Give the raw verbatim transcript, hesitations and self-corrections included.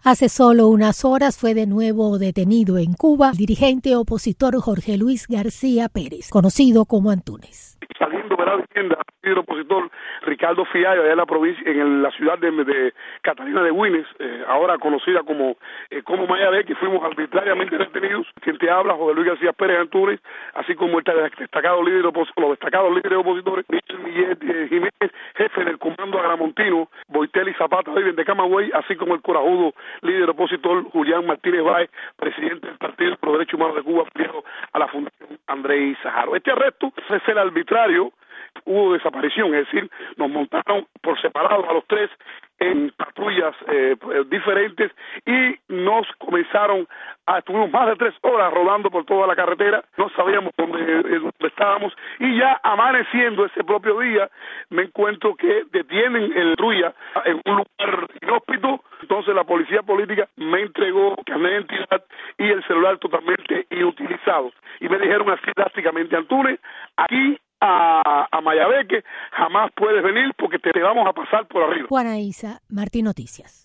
Hace solo unas horas fue de nuevo detenido en Cuba el dirigente opositor Jorge Luis García Pérez, conocido como Antunes. Saliendo de la vivienda, el opositor Ricardo Fiallo, allá en la provincia, en la ciudad de, de Catalina de Güines, eh, ahora conocida como eh, como Mayabé, que fuimos arbitrariamente detenidos. Quien te habla, Jorge Luis García Pérez Antunes, así como el destacado líder opos, los destacados líderes opositores, Miguel eh, Jiménez, jefe del comando agramontino, Boitelli Zapata, viven de Camagüey, así como el corajudo líder opositor Julián Martínez Báez, presidente del Partido por los Derechos Humanos de Cuba, afiliado a la Fundación Andrés Saharo. Este arresto es el arbitrario. Hubo desaparición, es decir, nos montaron por separado a los tres en patrullas eh, diferentes y nos comenzaron a, estuvimos más de tres horas rodando por toda la carretera, no sabíamos dónde, dónde estábamos, y ya amaneciendo ese propio día me encuentro que detienen el patrulla en un lugar inhóspito. Entonces la policía política me entregó carnet de identidad y el celular totalmente inutilizado y me dijeron así drásticamente: Antunes, aquí a, a Mayabé, que jamás puedes venir porque te, te vamos a pasar por arriba. Juana Isa, Martín Noticias.